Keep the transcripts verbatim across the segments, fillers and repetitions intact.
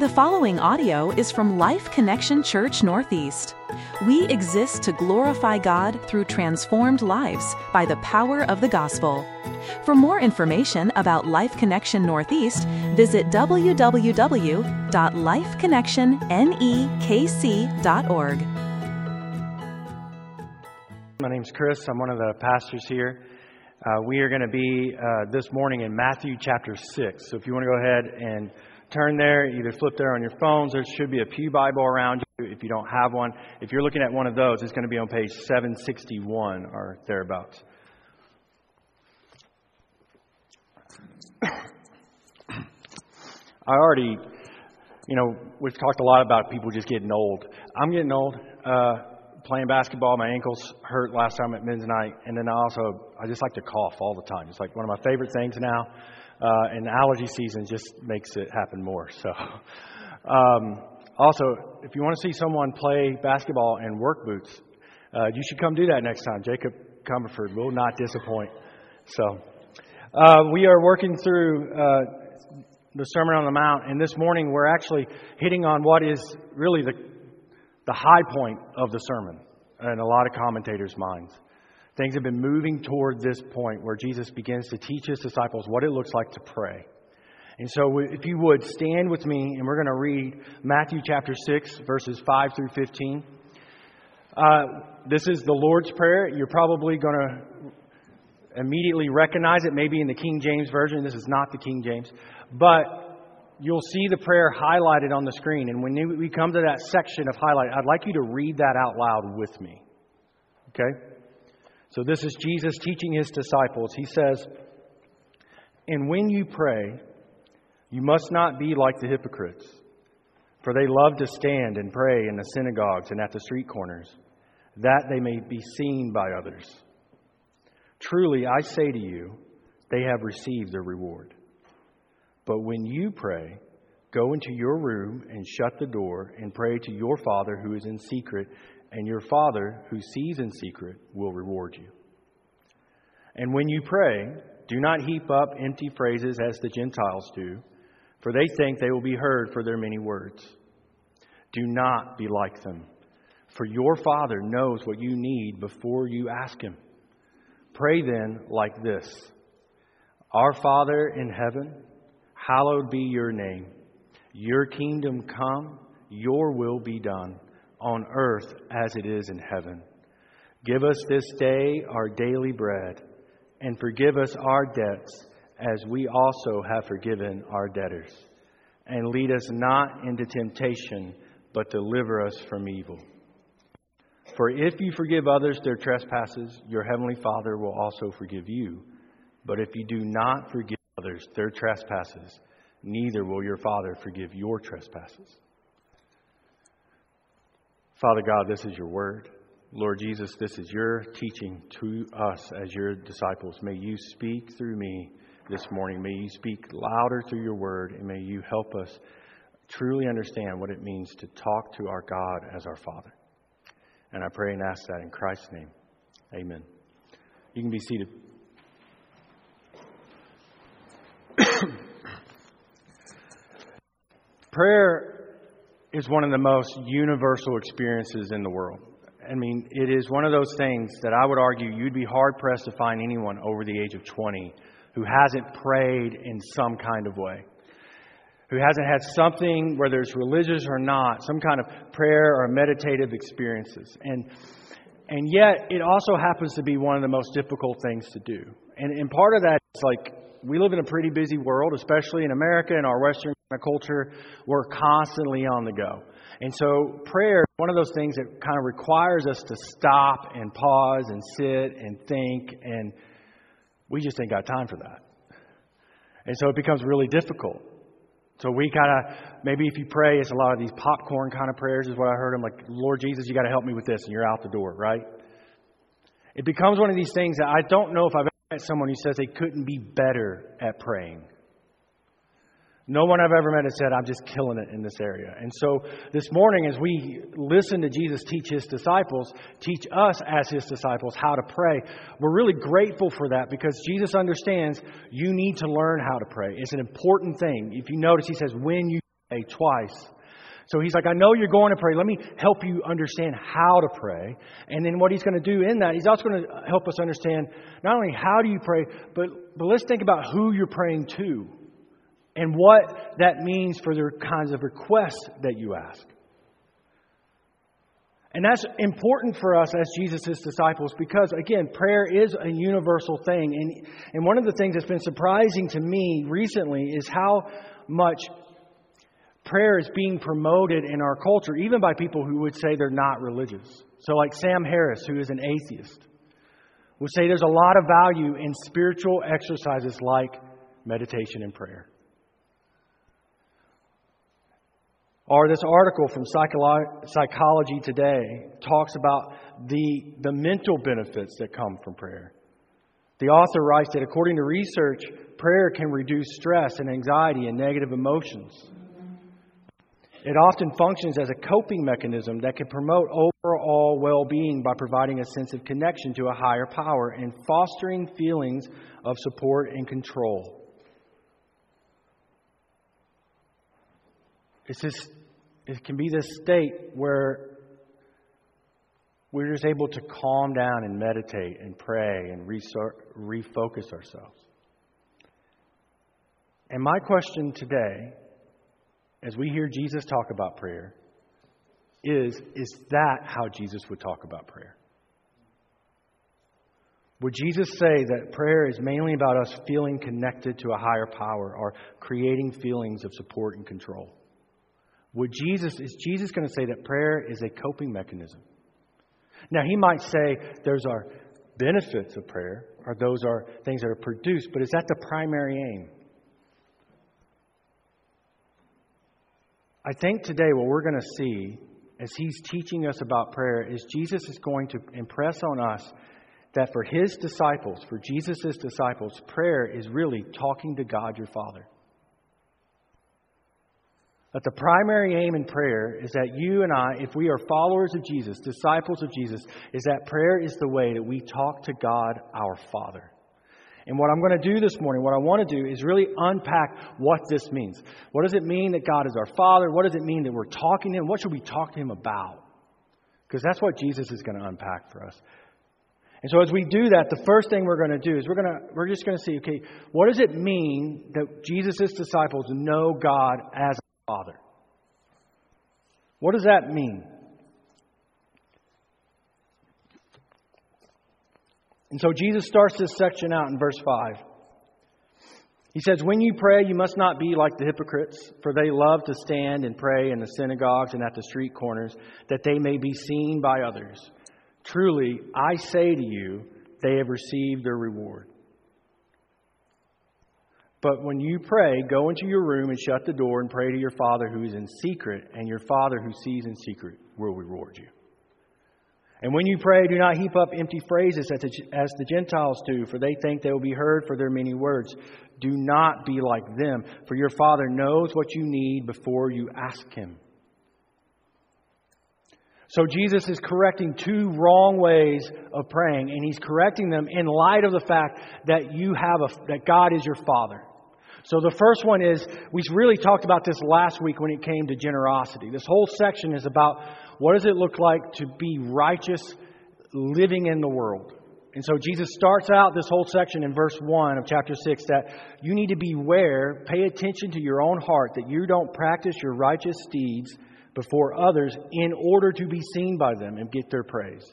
The following audio is from Life Connection Church Northeast. We exist to glorify God through transformed lives by the power of the gospel. For more information about Life Connection Northeast, visit w w w dot life connection nekc dot org. My name's Chris. I'm one of the pastors here. Uh, we are going to be uh, this morning in Matthew chapter six. So if you want to go ahead and turn there, either flip there on your phones. There should be a pew Bible around you if you don't have one. If you're looking at one of those, it's going to be on page seven sixty-one or thereabouts. I already, you know, we've talked a lot about people just getting old. I'm getting old. Uh, playing basketball, my ankles hurt last time at men's night. And then I also, I just like to cough all the time. It's like one of my favorite things now. Uh, and allergy season just makes it happen more. So, um, also, if you want to see someone play basketball in work boots, uh, you should come do that next time. Jacob Comerford will not disappoint. So, uh, we are working through uh, the Sermon on the Mount, and this morning we're actually hitting on what is really the the high point of the sermon in a lot of commentators' minds. Things have been moving toward this point where Jesus begins to teach His disciples what it looks like to pray. And so if you would stand with me, and we're going to read Matthew chapter six, verses five through fifteen. Uh, this is the Lord's Prayer. You're probably going to immediately recognize it, maybe in the King James Version. This is not the King James. But you'll see the prayer highlighted on the screen. And when we come to that section of highlight, I'd like you to read that out loud with me. Okay? So this is Jesus teaching His disciples. He says, "And when you pray, you must not be like the hypocrites, for they love to stand and pray in the synagogues and at the street corners, that they may be seen by others. Truly, I say to you, they have received their reward. But when you pray, go into your room and shut the door and pray to your Father who is in secret, and your Father who sees in secret will reward you. And when you pray, do not heap up empty phrases as the Gentiles do, for they think they will be heard for their many words. Do not be like them, for your Father knows what you need before you ask Him. Pray then like this: Our Father in heaven, hallowed be your name. Your kingdom come, your will be done, on earth as it is in heaven. Give us this day our daily bread, and forgive us our debts as we also have forgiven our debtors. And lead us not into temptation, but deliver us from evil. For if you forgive others their trespasses, your heavenly Father will also forgive you. But if you do not forgive others their trespasses, neither will your Father forgive your trespasses." Father God, this is your word. Lord Jesus, this is your teaching to us as your disciples. May you speak through me this morning. May you speak louder through your word, and may you help us truly understand what it means to talk to our God as our Father. And I pray and ask that in Christ's name. Amen. You can be seated. Prayer is one of the most universal experiences in the world. I mean, it is one of those things that I would argue you'd be hard-pressed to find anyone over the age of twenty who hasn't prayed in some kind of way, who hasn't had something, whether it's religious or not, some kind of prayer or meditative experiences. And and yet, it also happens to be one of the most difficult things to do. And, and part of that is like, we live in a pretty busy world, especially in America and our Western culture. We're constantly on the go. And so prayer is one of those things that kind of requires us to stop and pause and sit and think. And we just ain't got time for that. And so it becomes really difficult. So we kind of, maybe if you pray, it's a lot of these popcorn kind of prayers is what I heard. I'm like, Lord Jesus, you got to help me with this. And you're out the door, right? It becomes one of these things that I don't know if I've met someone who says they couldn't be better at praying. No one I've ever met has said, I'm just killing it in this area. And so this morning, as we listen to Jesus teach His disciples, teach us as His disciples how to pray, we're really grateful for that because Jesus understands you need to learn how to pray. It's an important thing. If you notice, He says, when you pray twice. So he's like, I know you're going to pray. Let me help you understand how to pray. And then what he's going to do in that, he's also going to help us understand not only how do you pray, but, but let's think about who you're praying to and what that means for the kinds of requests that you ask. And that's important for us as Jesus' disciples because, again, prayer is a universal thing. And, and one of the things that's been surprising to me recently is how much prayer is being promoted in our culture, even by people who would say they're not religious. So like Sam Harris, who is an atheist, would say there's a lot of value in spiritual exercises like meditation and prayer. Or this article from Psycholo- Psychology Today talks about the, the mental benefits that come from prayer. The author writes that according to research, prayer can reduce stress and anxiety and negative emotions. It often functions as a coping mechanism that can promote overall well-being by providing a sense of connection to a higher power and fostering feelings of support and control. It's this, it can be this state where we're just able to calm down and meditate and pray and refocus ourselves. And my question today, as we hear Jesus talk about prayer, is, is that how Jesus would talk about prayer? Would Jesus say that prayer is mainly about us feeling connected to a higher power or creating feelings of support and control? Would Jesus, is Jesus going to say that prayer is a coping mechanism? Now, he might say those are benefits of prayer, or those are things that are produced, but is that the primary aim? I think today what we're going to see as he's teaching us about prayer is Jesus is going to impress on us that for his disciples, for Jesus' disciples, prayer is really talking to God your Father. That the primary aim in prayer is that you and I, if we are followers of Jesus, disciples of Jesus, is that prayer is the way that we talk to God our Father. And what I'm going to do this morning, what I want to do is really unpack what this means. What does it mean that God is our Father? What does it mean that we're talking to Him? What should we talk to Him about? Because that's what Jesus is going to unpack for us. And so as we do that, the first thing we're going to do is we're going to we're just going to see, okay, what does it mean that Jesus' disciples know God as a Father? What does that mean? And so Jesus starts this section out in verse five. He says, when you pray, you must not be like the hypocrites, for they love to stand and pray in the synagogues and at the street corners, that they may be seen by others. Truly, I say to you, they have received their reward. But when you pray, go into your room and shut the door and pray to your Father who is in secret, and your Father who sees in secret will reward you. And when you pray, do not heap up empty phrases as the, as the Gentiles do, for they think they will be heard for their many words. Do not be like them, for your Father knows what you need before you ask Him. So Jesus is correcting two wrong ways of praying, and He's correcting them in light of the fact that you have a, that God is your Father. So the first one is, we really talked about this last week when it came to generosity. This whole section is about what does it look like to be righteous living in the world. And so Jesus starts out this whole section in verse one of chapter six that you need to beware, pay attention to your own heart, that you don't practice your righteous deeds before others in order to be seen by them and get their praise.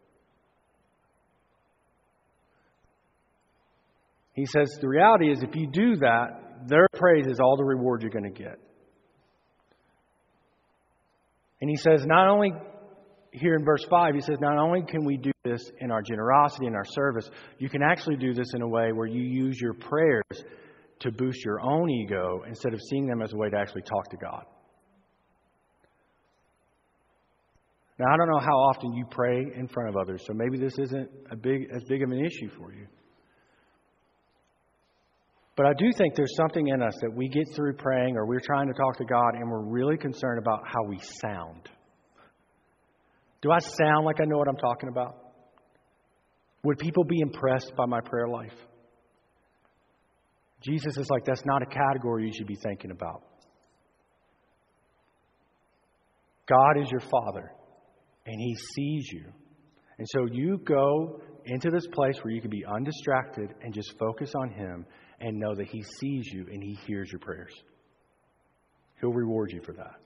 He says the reality is if you do that, their praise is all the reward you're going to get. And he says not only, here in verse five, he says not only can we do this in our generosity and our service, you can actually do this in a way where you use your prayers to boost your own ego instead of seeing them as a way to actually talk to God. Now, I don't know how often you pray in front of others, so maybe this isn't a big as big of an issue for you. But I do think there's something in us that we get through praying or we're trying to talk to God and we're really concerned about how we sound. Do I sound like I know what I'm talking about? Would people be impressed by my prayer life? Jesus is like, that's not a category you should be thinking about. God is your Father, and He sees you. And so you go into this place where you can be undistracted and just focus on Him and know that He sees you and He hears your prayers. He'll reward you for that.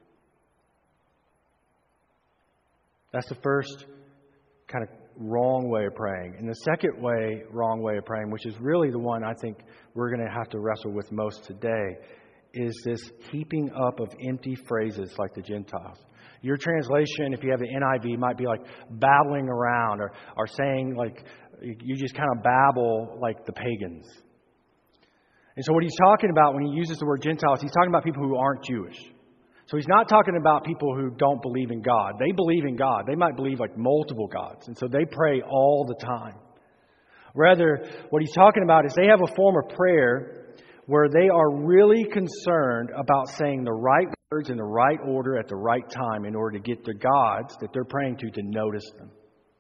That's the first kind of wrong way of praying. And the second way, wrong way of praying, which is really the one I think we're going to have to wrestle with most today, is this heaping up of empty phrases like the Gentiles. Your translation, if you have the N I V, might be like babbling around or, or saying like, you just kind of babble like the pagans. And so what he's talking about when he uses the word Gentiles, he's talking about people who aren't Jewish. So he's not talking about people who don't believe in God. They believe in God. They might believe like multiple gods. And so they pray all the time. Rather, what he's talking about is they have a form of prayer where they are really concerned about saying the right words in the right order at the right time in order to get the gods that they're praying to to notice them.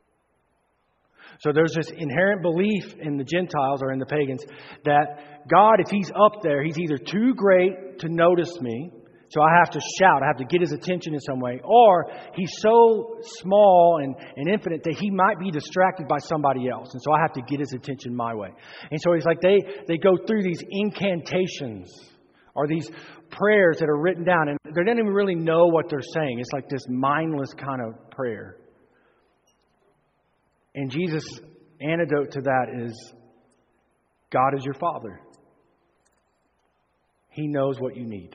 So there's this inherent belief in the Gentiles or in the pagans that God, if He's up there, He's either too great to notice me, so I have to shout, I have to get His attention in some way, or He's so small and, and infinite that He might be distracted by somebody else, and so I have to get His attention my way. And so it's like they, they go through these incantations or these prayers that are written down, and they don't even really know what they're saying. It's like this mindless kind of prayer. And Jesus' antidote to that is God is your Father. He knows what you need.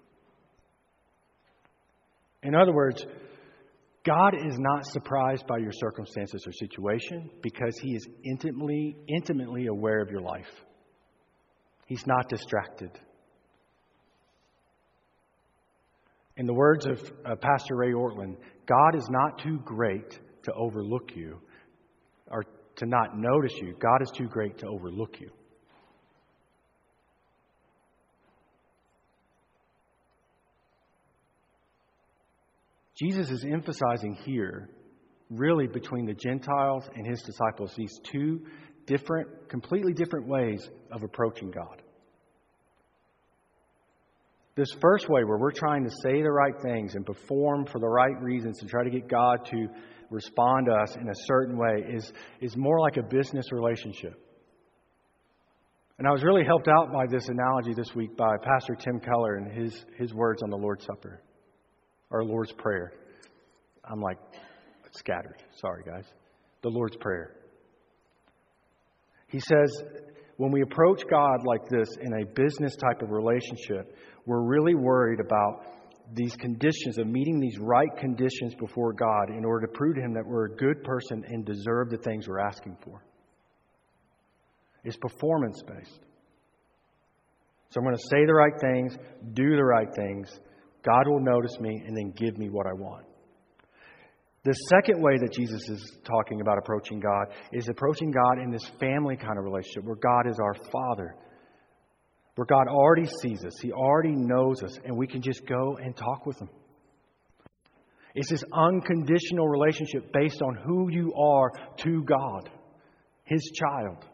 In other words, God is not surprised by your circumstances or situation because He is intimately, intimately aware of your life. He's not distracted. In the words of uh, Pastor Ray Ortland, God is not too great to overlook you or to not notice you. God is too great to overlook you. Jesus is emphasizing here, really between the Gentiles and His disciples, these two different, completely different ways of approaching God. This first way where we're trying to say the right things and perform for the right reasons to try to get God to respond to us in a certain way is, is more like a business relationship. And I was really helped out by this analogy this week by Pastor Tim Keller and his, his words on the Lord's Supper. Or Lord's Prayer. I'm like scattered. Sorry, guys. The Lord's Prayer. He says, when we approach God like this in a business type of relationship, we're really worried about these conditions, of meeting these right conditions before God in order to prove to Him that we're a good person and deserve the things we're asking for. It's performance-based. So I'm going to say the right things, do the right things. God will notice me and then give me what I want. The second way that Jesus is talking about approaching God is approaching God in this family kind of relationship where God is our Father. Where God already sees us. He already knows us. And we can just go and talk with Him. It's this unconditional relationship based on who you are to God. His child.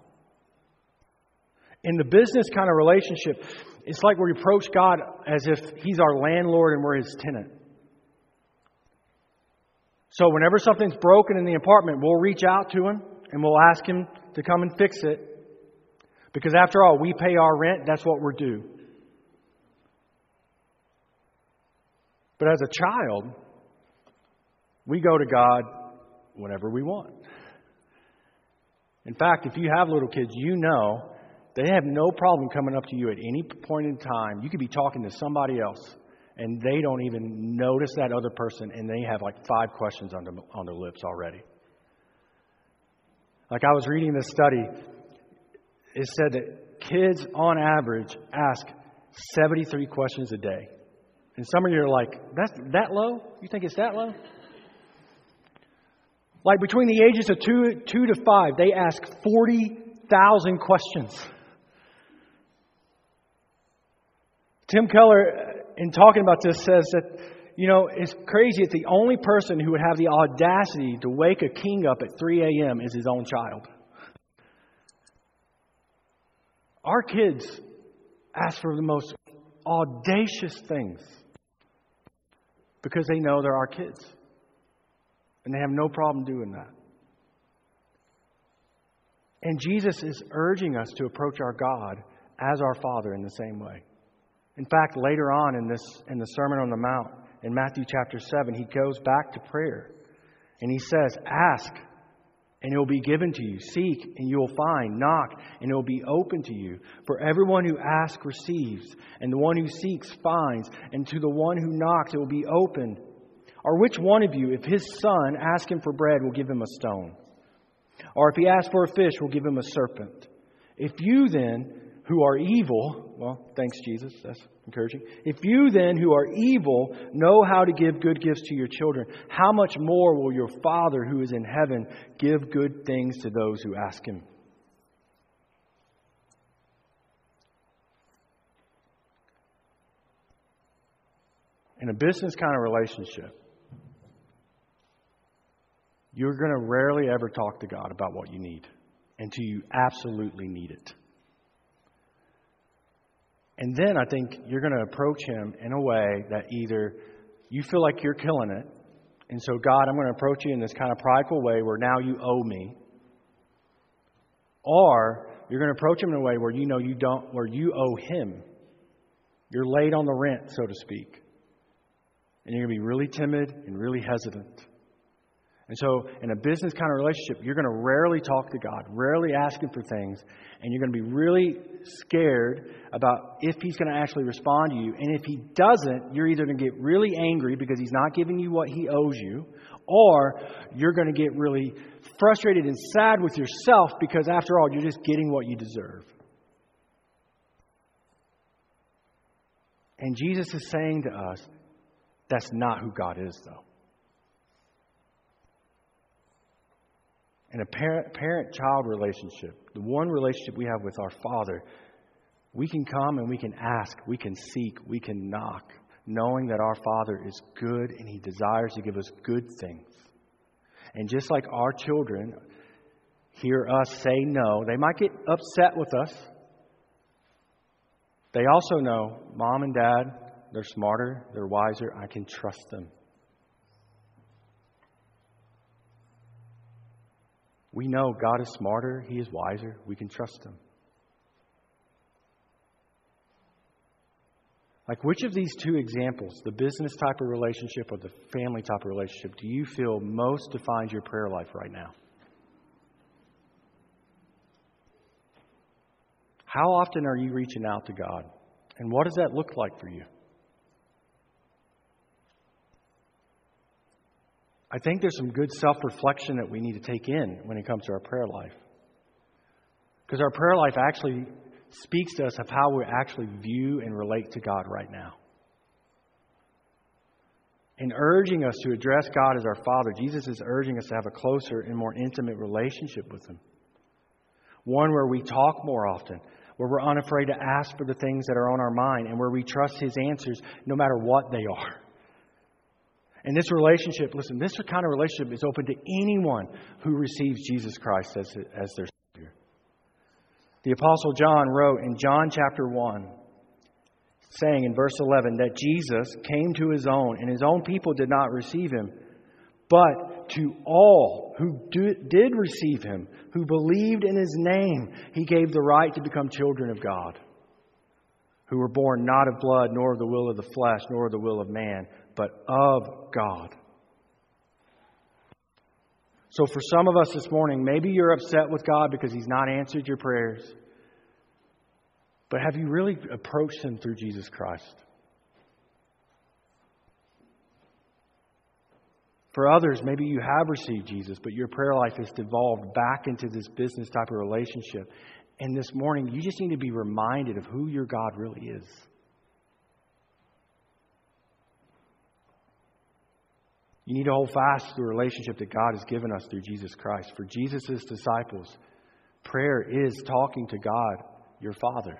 In the business kind of relationship, it's like we approach God as if He's our landlord and we're His tenant. So whenever something's broken in the apartment, we'll reach out to Him and we'll ask Him to come and fix it. Because after all, we pay our rent. That's what we're due. But as a child, we go to God whenever we want. In fact, if you have little kids, you know they have no problem coming up to you at any point in time. You could be talking to somebody else and they don't even notice that other person and they have like five questions on their, on their lips already. Like I was reading this study. It said that kids on average ask seventy-three questions a day. And some of you are like, that's that low? You think it's that low? Like between the ages of two, two to five, they ask forty thousand questions. Tim Keller, in talking about this, says that, you know, it's crazy that the only person who would have the audacity to wake a king up at three a.m. is his own child. Our kids ask for the most audacious things. because they know they're our kids. And they have no problem doing that. And Jesus is urging us to approach our God as our Father in the same way. In fact, later on in this in the Sermon on the Mount, in Matthew chapter seven, he goes back to prayer. And he says, ask, and it will be given to you. Seek, and you will find. Knock, and it will be open to you. For everyone who asks receives, and the one who seeks finds, and to the one who knocks it will be opened. Or which one of you, if his son asks him for bread, will give him a stone? Or if he asks for a fish, will give him a serpent? If you then, who are evil, well, thanks Jesus, that's encouraging. If you then, who are evil, know how to give good gifts to your children, how much more will your Father who is in heaven give good things to those who ask Him? In a business kind of relationship, you're going to rarely ever talk to God about what you need until you absolutely need it. And then I think you're going to approach Him in a way that either you feel like you're killing it, and so God, I'm going to approach you in this kind of prideful way where now you owe me, or you're going to approach Him in a way where you know you don't, where you owe Him. You're late on the rent, so to speak, and you're going to be really timid and really hesitant. And so in a business kind of relationship, you're going to rarely talk to God, rarely ask Him for things, and you're going to be really scared about if He's going to actually respond to you. And if He doesn't, you're either going to get really angry because He's not giving you what He owes you, or you're going to get really frustrated and sad with yourself because after all, you're just getting what you deserve. And Jesus is saying to us, that's not who God is, though. In a parent, parent-child relationship, the one relationship we have with our Father, we can come and we can ask, we can seek, we can knock, knowing that our Father is good and He desires to give us good things. And just like our children hear us say no, they might get upset with us. They also know, Mom and Dad, they're smarter, they're wiser, I can trust them. We know God is smarter, He is wiser, we can trust Him. Like, which of these two examples, the business type of relationship or the family type of relationship, do you feel most defines your prayer life right now? How often are you reaching out to God? And what does that look like for you? I think there's some good self-reflection that we need to take in when it comes to our prayer life. Because our prayer life actually speaks to us of how we actually view and relate to God right now. In urging us to address God as our Father, Jesus is urging us to have a closer and more intimate relationship with Him. One where we talk more often, where we're unafraid to ask for the things that are on our mind, and where we trust His answers no matter what they are. And this relationship, listen, this kind of relationship is open to anyone who receives Jesus Christ as, as their Savior. The Apostle John wrote in John chapter one, saying in verse eleven, that Jesus came to His own, and His own people did not receive Him. But to all who do, did receive Him, who believed in His name, He gave the right to become children of God, who were born not of blood, nor of the will of the flesh, nor of the will of man, but of God. So for some of us this morning, maybe you're upset with God because He's not answered your prayers. But have you really approached Him through Jesus Christ? For others, maybe you have received Jesus, but your prayer life has devolved back into this business type of relationship. And this morning, you just need to be reminded of who your God really is. You need to hold fast to the relationship that God has given us through Jesus Christ. For Jesus' disciples, prayer is talking to God, your Father.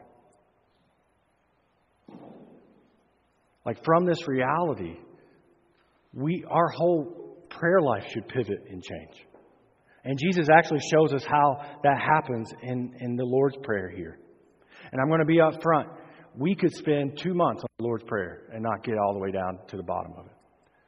Like, from this reality, we our whole prayer life should pivot and change. And Jesus actually shows us how that happens in, in the Lord's Prayer here. And I'm going to be up front. We could spend two months on the Lord's Prayer and not get all the way down to the bottom of it.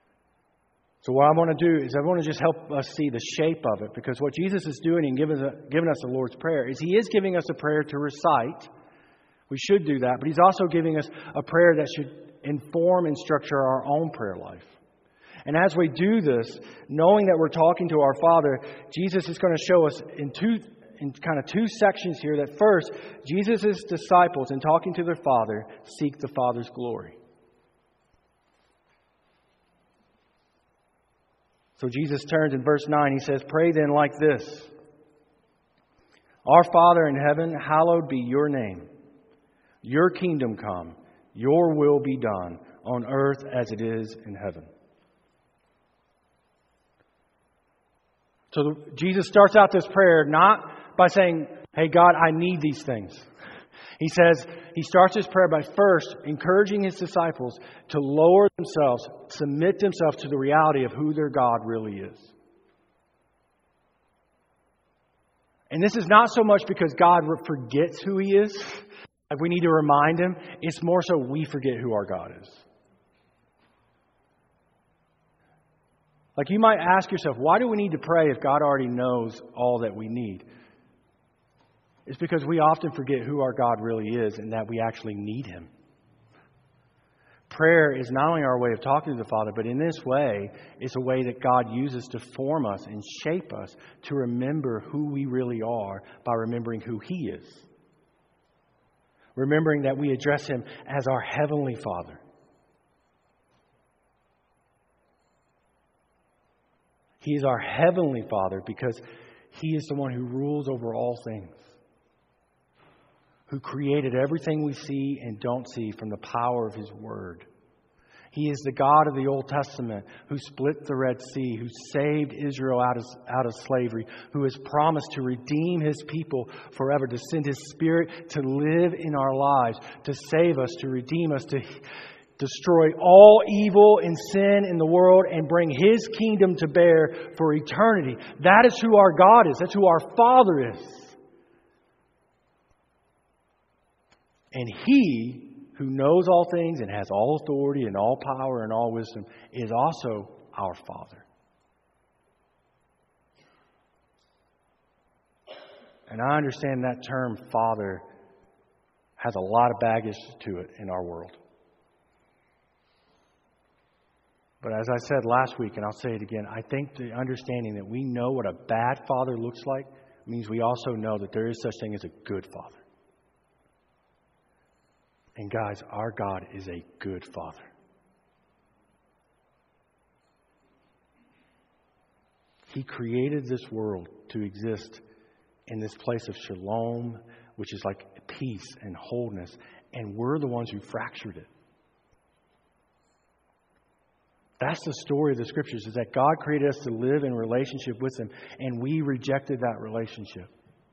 So what I want to do is I want to just help us see the shape of it, because what Jesus is doing in giving us, giving us the Lord's Prayer is He is giving us a prayer to recite. We should do that, but He's also giving us a prayer that should inform and structure our own prayer life. And as we do this, knowing that we're talking to our Father, Jesus is going to show us in two, in kind of two sections here, that first, Jesus' disciples, in talking to their Father, seek the Father's glory. So Jesus turns in verse nine, He says, "Pray then like this: Our Father in heaven, hallowed be your name. Your kingdom come. Your will be done on earth as it is in heaven." So Jesus starts out this prayer not by saying, "Hey God, I need these things." He says, He starts His prayer by first encouraging His disciples to lower themselves, submit themselves to the reality of who their God really is. And this is not so much because God forgets who He is. Like we need to remind Him. It's more so we forget who our God is. Like you might ask yourself, why do we need to pray if God already knows all that we need? It's because we often forget who our God really is and that we actually need Him. Prayer is not only our way of talking to the Father, but in this way, it's a way that God uses to form us and shape us to remember who we really are by remembering who He is. Remembering that we address Him as our Heavenly Father. He is our Heavenly Father because He is the one who rules over all things. Who created everything we see and don't see from the power of His Word. He is the God of the Old Testament who split the Red Sea, who saved Israel out of, out of slavery, who has promised to redeem His people forever, to send His Spirit to live in our lives, to save us, to redeem us, to destroy all evil and sin in the world and bring His kingdom to bear for eternity. That is who our God is. That's who our Father is. And He, who knows all things and has all authority and all power and all wisdom, is also our Father. And I understand that term Father has a lot of baggage to it in our world. But as I said last week, and I'll say it again, I think the understanding that we know what a bad father looks like means we also know that there is such thing as a good father. And guys, our God is a good Father. He created this world to exist in this place of shalom, which is like peace and wholeness. And we're the ones who fractured it. That's the story of the Scriptures, is that God created us to live in relationship with Him, and we rejected that relationship.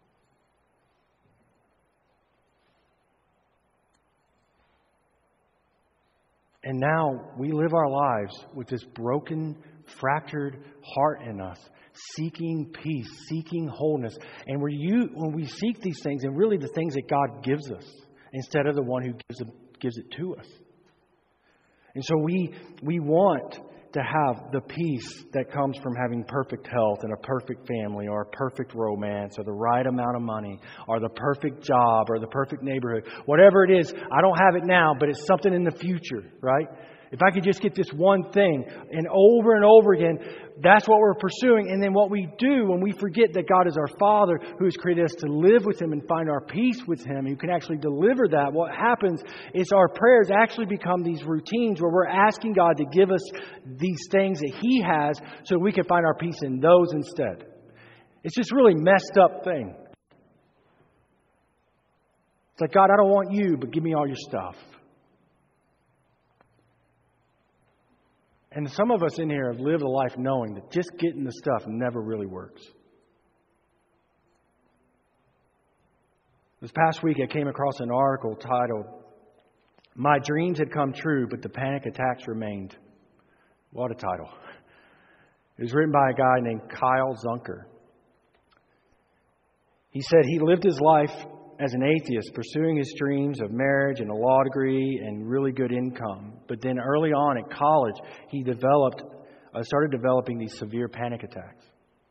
And now we live our lives with this broken, fractured heart in us, seeking peace, seeking wholeness. And when, you, when we seek these things, and really the things that God gives us, instead of the one who gives it, gives it to us. And so we we want to have the peace that comes from having perfect health and a perfect family or a perfect romance or the right amount of money or the perfect job or the perfect neighborhood. Whatever it is, I don't have it now, but it's something in the future, right? If I could just get this one thing, and over and over again, that's what we're pursuing. And then what we do when we forget that God is our Father who has created us to live with Him and find our peace with Him, who can actually deliver that, what happens is our prayers actually become these routines where we're asking God to give us these things that He has so we can find our peace in those instead. It's just really messed up thing. It's like, God, I don't want you, but give me all your stuff. And some of us in here have lived a life knowing that just getting the stuff never really works. This past week I came across an article titled, "My Dreams Had Come True, but the Panic Attacks Remained." What a title. It was written by a guy named Kyle Zunker. He said he lived his life as an atheist, pursuing his dreams of marriage and a law degree and really good income. But then early on at college, he developed I started developing these severe panic attacks.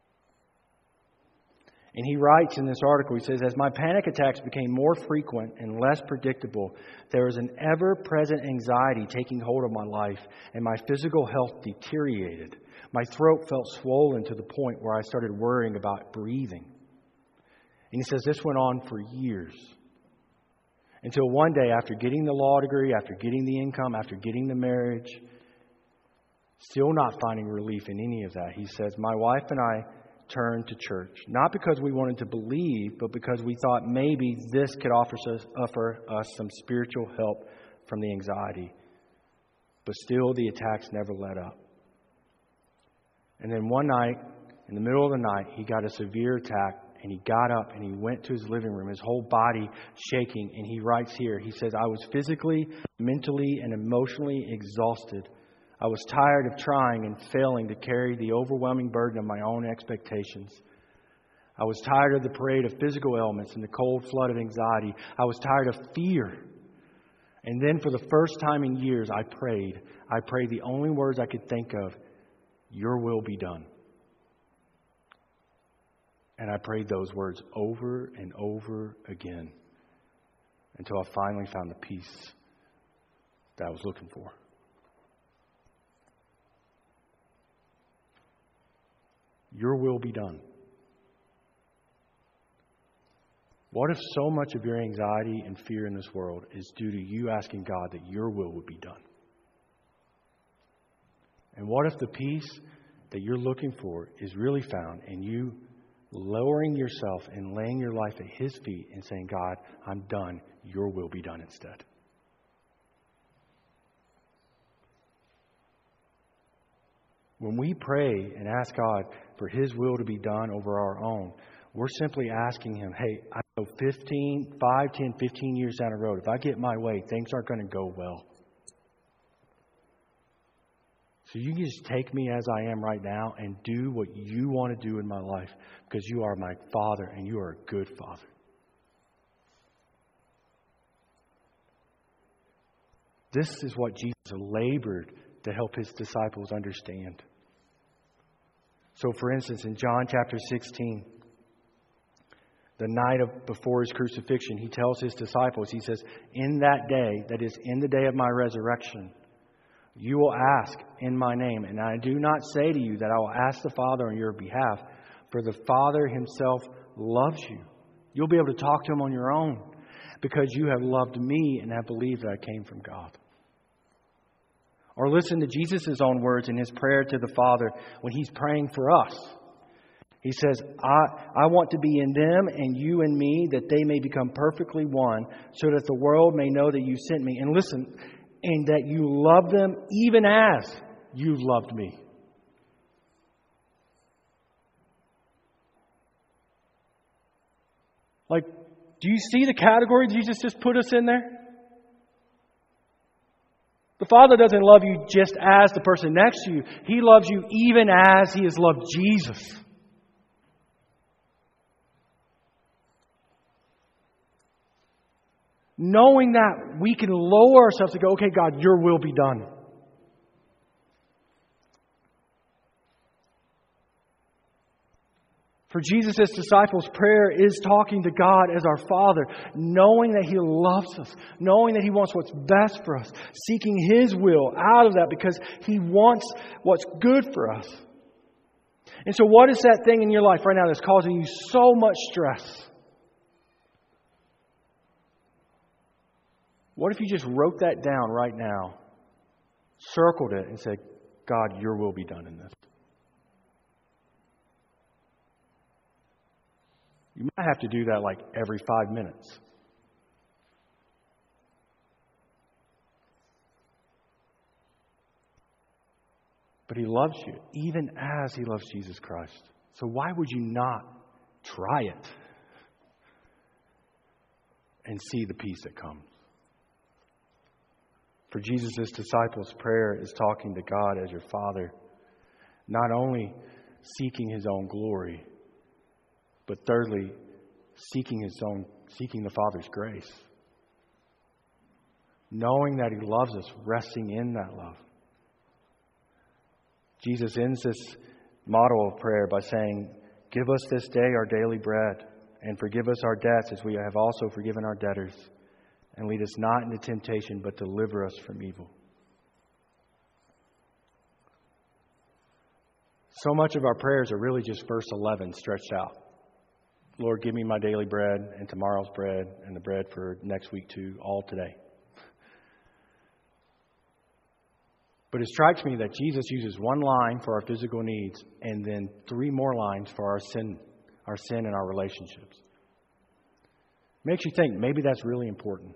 And he writes in this article, he says, as my panic attacks became more frequent and less predictable, there was an ever-present anxiety taking hold of my life, and my physical health deteriorated. My throat felt swollen to the point where I started worrying about breathing. And he says this went on for years. Until one day, after getting the law degree, after getting the income, after getting the marriage, still not finding relief in any of that, he says, my wife and I turned to church. Not because we wanted to believe, but because we thought maybe this could offer us, offer us some spiritual help from the anxiety. But still, the attacks never let up. And then one night, in the middle of the night, he got a severe attack, and he got up and he went to his living room, his whole body shaking. And he writes here, he says, I was physically, mentally, and emotionally exhausted. I was tired of trying and failing to carry the overwhelming burden of my own expectations. I was tired of the parade of physical ailments and the cold flood of anxiety. I was tired of fear. And then for the first time in years, I prayed. I prayed the only words I could think of, your will be done. And I prayed those words over and over again until I finally found the peace that I was looking for. Your will be done. What if so much of your anxiety and fear in this world is due to you asking God that your will would be done? And what if the peace that you're looking for is really found in you lowering yourself and laying your life at His feet and saying, God, I'm done. Your will be done instead. When we pray and ask God for His will to be done over our own, we're simply asking Him, hey, I know fifteen, five, ten, fifteen years down the road, if I get my way, things aren't going to go well. So you can just take me as I am right now and do what you want to do in my life, because you are my Father and you are a good Father. This is what Jesus labored to help His disciples understand. So, for instance, in John chapter sixteen, the night of before His crucifixion, He tells His disciples, He says, in that day, that is, in the day of my resurrection, you will ask in my name. And I do not say to you that I will ask the Father on your behalf, for the Father Himself loves you. You'll be able to talk to Him on your own because you have loved me and have believed that I came from God. Or listen to Jesus' own words in His prayer to the Father when He's praying for us. He says, I, I want to be in them and you in me, that they may become perfectly one, so that the world may know that you sent me. And listen, and that you love them even as you loved me. Like, do you see the category Jesus just put us in there? The Father doesn't love you just as the person next to you. He loves you even as He has loved Jesus. Knowing that, we can lower ourselves to go, okay, God, your will be done. For Jesus' disciples, prayer is talking to God as our Father, knowing that He loves us, knowing that He wants what's best for us, seeking His will out of that because He wants what's good for us. And so what is that thing in your life right now that's causing you so much stress? What if you just wrote that down right now, circled it, and said, God, your will be done in this? You might have to do that like every five minutes. But He loves you, even as He loves Jesus Christ. So why would you not try it and see the peace that comes? For Jesus' disciples, prayer is talking to God as your Father, not only seeking His own glory, but thirdly, seeking His own, seeking the Father's grace. Knowing that He loves us, resting in that love. Jesus ends this model of prayer by saying, "Give us this day our daily bread, and forgive us our debts as we have also forgiven our debtors. And lead us not into temptation, but deliver us from evil." So much of our prayers are really just verse eleven stretched out. Lord, give me my daily bread and tomorrow's bread and the bread for next week too, all today. But it strikes me that Jesus uses one line for our physical needs and then three more lines for our sin, our sin and our relationships. Makes you think maybe that's really important.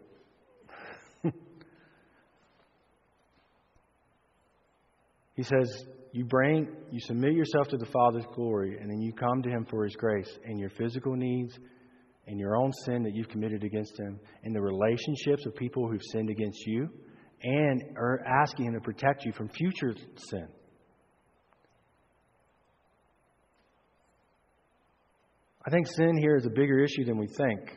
He says, you bring, you submit yourself to the Father's glory, and then you come to Him for His grace, and your physical needs and your own sin that you've committed against Him, and the relationships of people who've sinned against you, and are asking Him to protect you from future sin. I think sin here is a bigger issue than we think.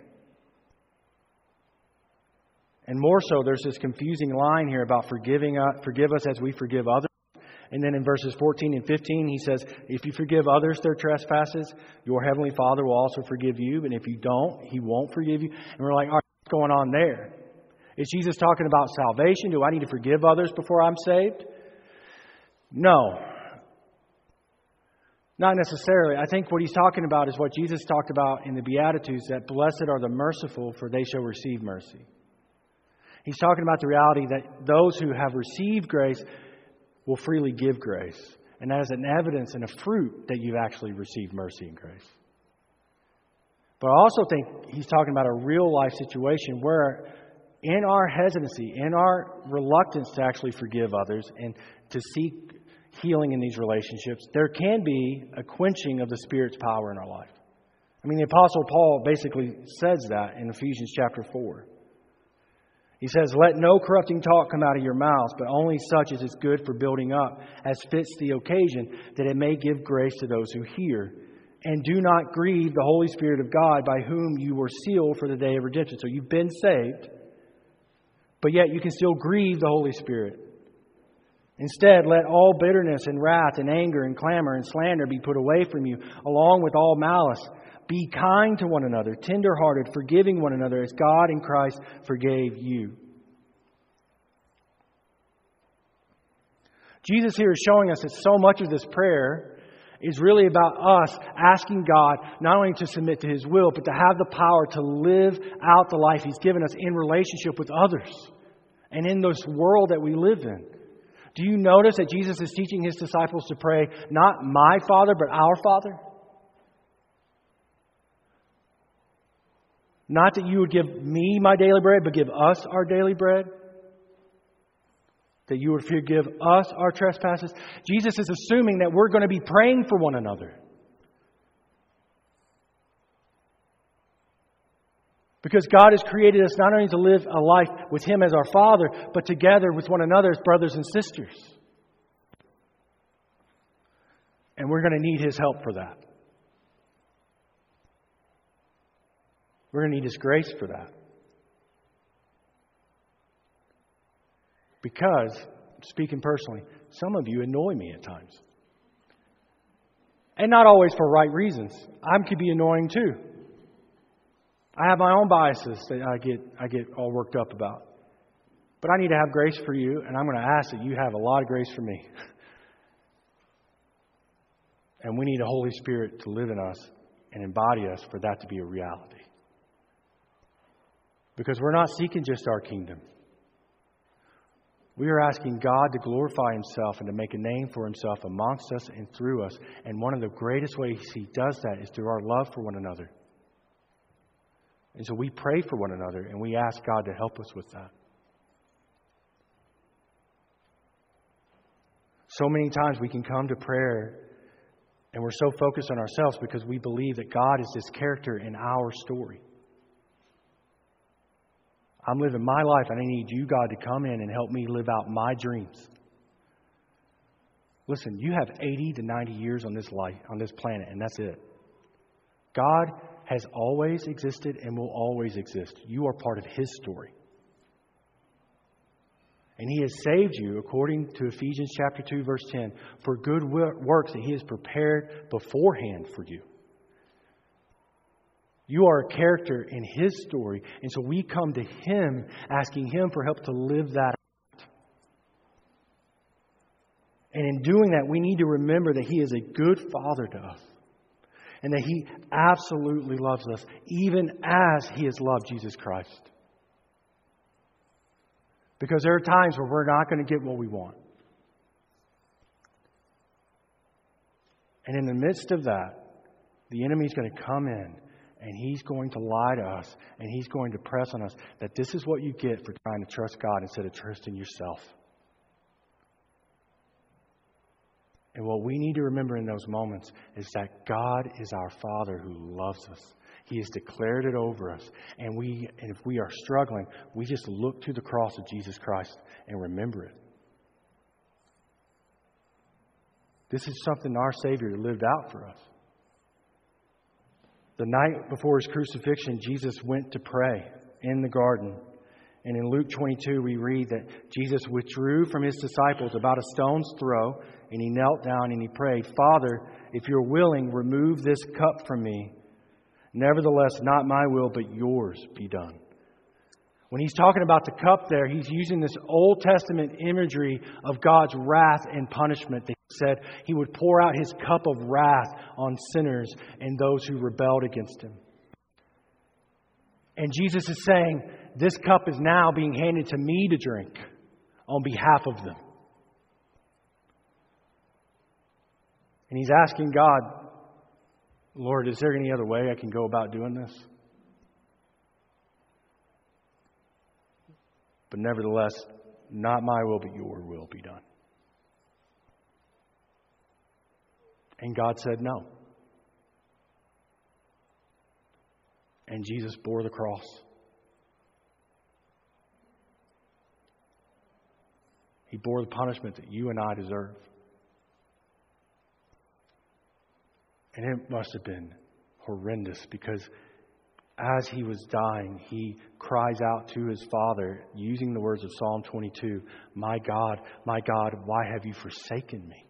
And more so, there's this confusing line here about forgiving us, forgive us as we forgive others. And then in verses fourteen and fifteen, he says, if you forgive others their trespasses, your heavenly Father will also forgive you. And if you don't, He won't forgive you. And we're like, all right, what's going on there? Is Jesus talking about salvation? Do I need to forgive others before I'm saved? No. Not necessarily. I think what He's talking about is what Jesus talked about in the Beatitudes, that blessed are the merciful, for they shall receive mercy. He's talking about the reality that those who have received grace will freely give grace. And that is an evidence and a fruit that you've actually received mercy and grace. But I also think He's talking about a real life situation where in our hesitancy, in our reluctance to actually forgive others and to seek healing in these relationships, there can be a quenching of the Spirit's power in our life. I mean, the Apostle Paul basically says that in Ephesians chapter four. He says, let no corrupting talk come out of your mouths, but only such as is good for building up, as fits the occasion, that it may give grace to those who hear. And do not grieve the Holy Spirit of God, by whom you were sealed for the day of redemption. So you've been saved, but yet you can still grieve the Holy Spirit. Instead, let all bitterness and wrath and anger and clamor and slander be put away from you, along with all malice. Be kind to one another, tender-hearted, forgiving one another as God in Christ forgave you. Jesus here is showing us that so much of this prayer is really about us asking God not only to submit to His will, but to have the power to live out the life He's given us in relationship with others and in this world that we live in. Do you notice that Jesus is teaching His disciples to pray not my Father, but our Father? Not that you would give me my daily bread, but give us our daily bread. That you would forgive us our trespasses. Jesus is assuming that we're going to be praying for one another. Because God has created us not only to live a life with Him as our Father, but together with one another as brothers and sisters. And we're going to need His help for that. We're going to need His grace for that. Because, speaking personally, some of you annoy me at times. And not always for right reasons. I could be annoying too. I have my own biases that I get I get all worked up about. But I need to have grace for you, and I'm going to ask that you have a lot of grace for me. And we need a Holy Spirit to live in us and embody us for that to be a reality. Because we're not seeking just our kingdom. We are asking God to glorify Himself and to make a name for Himself amongst us and through us. And one of the greatest ways He does that is through our love for one another. And so we pray for one another and we ask God to help us with that. So many times we can come to prayer and we're so focused on ourselves because we believe that God is this character in our story. I'm living my life and I need you, God, to come in and help me live out my dreams. Listen, you have eighty to ninety years on this life, on this planet, and that's it. God has always existed and will always exist. You are part of His story. And He has saved you, according to Ephesians chapter two, verse ten, for good works that He has prepared beforehand for you. You are a character in His story, and so we come to Him asking Him for help to live that out. And in doing that, we need to remember that He is a good Father to us, and that He absolutely loves us, even as He has loved Jesus Christ. Because there are times where we're not going to get what we want. And in the midst of that, the enemy is going to come in and he's going to lie to us and he's going to press on us that this is what you get for trying to trust God instead of trusting yourself. And what we need to remember in those moments is that God is our Father who loves us. He has declared it over us. And we, and if we are struggling, we just look to the cross of Jesus Christ and remember it. This is something our Savior lived out for us. The night before His crucifixion, Jesus went to pray in the garden. And in Luke twenty-two, we read that Jesus withdrew from His disciples about a stone's throw, and He knelt down and He prayed, "Father, if You're willing, remove this cup from me. Nevertheless, not my will, but Yours be done." When He's talking about the cup there, He's using this Old Testament imagery of God's wrath and punishment. That He said He would pour out His cup of wrath on sinners and those who rebelled against Him. And Jesus is saying, this cup is now being handed to me to drink on behalf of them. And He's asking God, Lord, is there any other way I can go about doing this? But nevertheless, not my will, but Your will be done. And God said no. And Jesus bore the cross. He bore the punishment that you and I deserve. And it must have been horrendous because as He was dying, He cries out to His Father using the words of Psalm twenty-two, "My God, my God, why have You forsaken me?"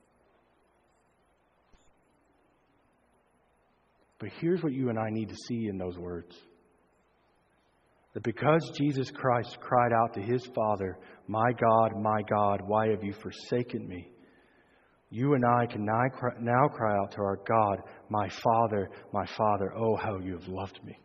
But here's what you and I need to see in those words. That because Jesus Christ cried out to His Father, "My God, my God, why have You forsaken me?" you and I can now cry, now cry out to our God, "My Father, my Father, oh, how You have loved me."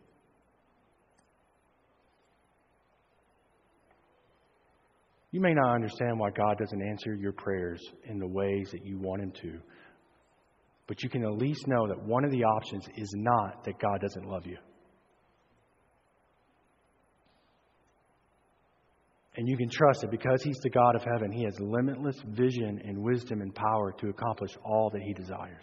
You may not understand why God doesn't answer your prayers in the ways that you want Him to. But you can at least know that one of the options is not that God doesn't love you. And you can trust that because He's the God of heaven, He has limitless vision and wisdom and power to accomplish all that He desires.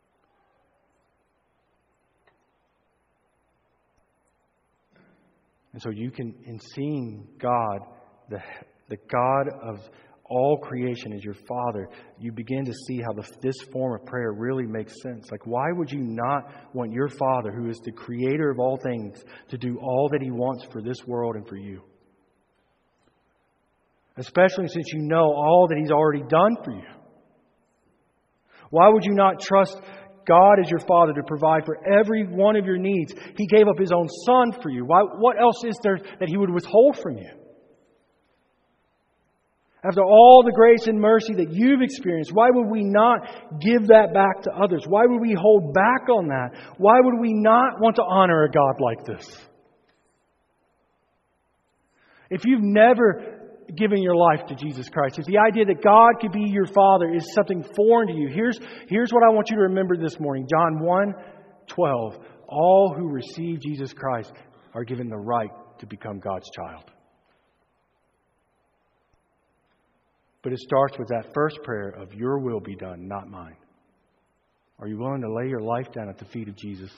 And so you can, in seeing God, the, the God of all creation as your Father, you begin to see how the, this form of prayer really makes sense. Like, why would you not want your Father, who is the creator of all things, to do all that He wants for this world and for you? Especially since you know all that He's already done for you. Why would you not trust God as your Father to provide for every one of your needs? He gave up His own Son for you. Why, what else is there that He would withhold from you? After all the grace and mercy that you've experienced, why would we not give that back to others? Why would we hold back on that? Why would we not want to honor a God like this? If you've never given your life to Jesus Christ, if the idea that God could be your Father is something foreign to you, here's, here's what I want you to remember this morning. John one twelve. All who receive Jesus Christ are given the right to become God's child. But it starts with that first prayer of Your will be done, not mine. Are you willing to lay your life down at the feet of Jesus?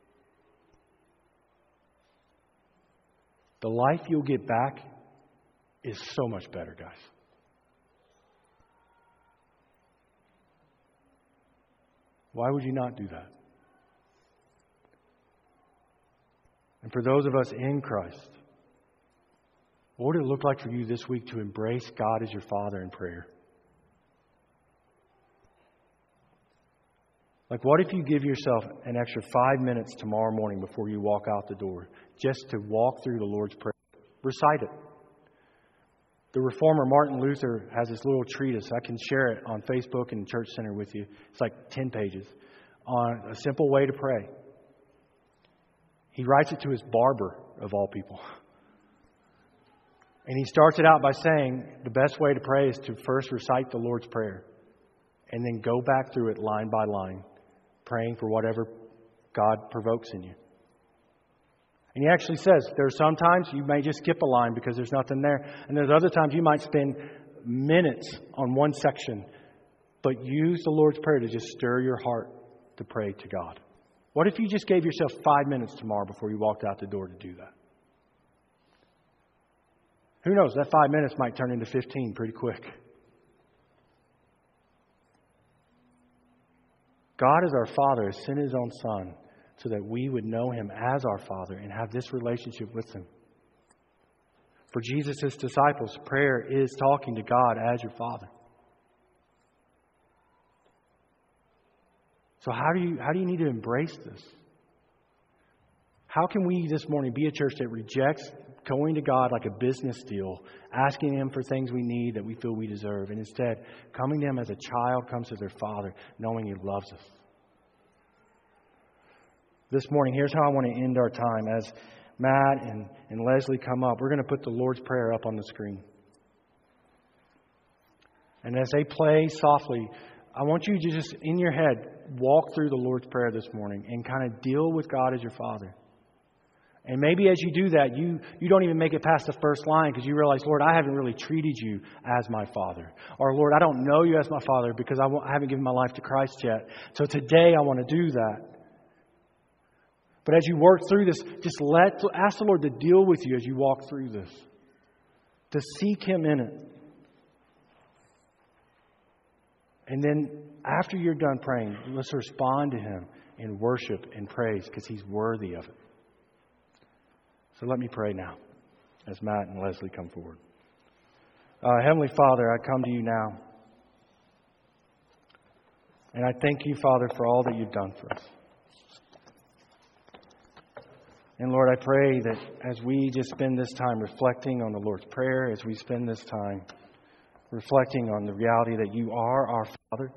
The life you'll get back is so much better, guys. Why would you not do that? And for those of us in Christ, What would it look like for you this week to embrace God as your Father in prayer? Like, what if you give yourself an extra five minutes tomorrow morning before you walk out the door just to walk through the Lord's Prayer? Recite it. The reformer Martin Luther has this little treatise. I can share it on Facebook and Church Center with you. It's like ten pages on a simple way to pray. He writes it to his barber, of all people. And he starts it out by saying the best way to pray is to first recite the Lord's Prayer and then go back through it line by line, praying for whatever God provokes in you. And he actually says there are some times you may just skip a line because there's nothing there. And there's other times you might spend minutes on one section, but use the Lord's Prayer to just stir your heart to pray to God. What if you just gave yourself five minutes tomorrow before you walked out the door to do that? Who knows? That five minutes might turn into fifteen pretty quick. God is our Father, has sent His own Son so that we would know Him as our Father and have this relationship with Him. For Jesus' disciples, prayer is talking to God as your Father. So how do you how do you need to embrace this? How can we this morning be a church that rejects going to God like a business deal, asking Him for things we need that we feel we deserve, and instead coming to Him as a child comes to their Father, knowing He loves us? This morning, here's how I want to end our time. As Matt and, and Leslie come up, we're going to put the Lord's Prayer up on the screen. And as they play softly, I want you to just, in your head, walk through the Lord's Prayer this morning and kind of deal with God as your Father. And maybe as you do that, you, you don't even make it past the first line because you realize, Lord, I haven't really treated you as my Father. Or, Lord, I don't know you as my Father because I, won't, I haven't given my life to Christ yet. So today I want to do that. But as you work through this, just let ask the Lord to deal with you as you walk through this. To seek Him in it. And then after you're done praying, let's respond to Him in worship and praise because He's worthy of it. So let me pray now as Matt and Leslie come forward. Uh, Heavenly Father, I come to you now. And I thank you, Father, for all that you've done for us. And Lord, I pray that as we just spend this time reflecting on the Lord's Prayer, as we spend this time reflecting on the reality that you are our Father,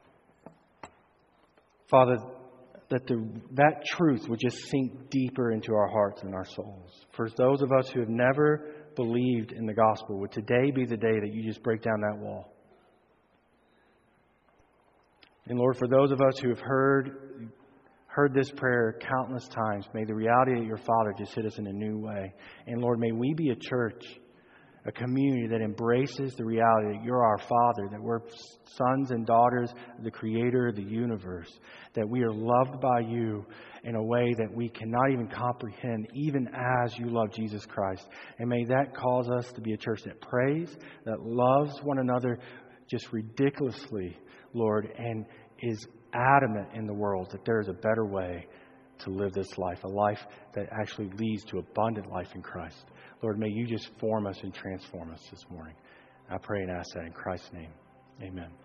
Father, that the, that truth would just sink deeper into our hearts and our souls. For those of us who have never believed in the gospel, would today be the day that you just break down that wall? And Lord, for those of us who have heard heard this prayer countless times, may the reality that your Father just hit us in a new way. And Lord, may we be a church, a community that embraces the reality that you're our Father, that we're sons and daughters of the Creator of the universe, that we are loved by you in a way that we cannot even comprehend, even as you love Jesus Christ. And may that cause us to be a church that prays, that loves one another just ridiculously, Lord, and is adamant in the world that there is a better way to live this life, a life that actually leads to abundant life in Christ. Lord, may you just form us and transform us this morning. I pray and ask that in Christ's name. Amen.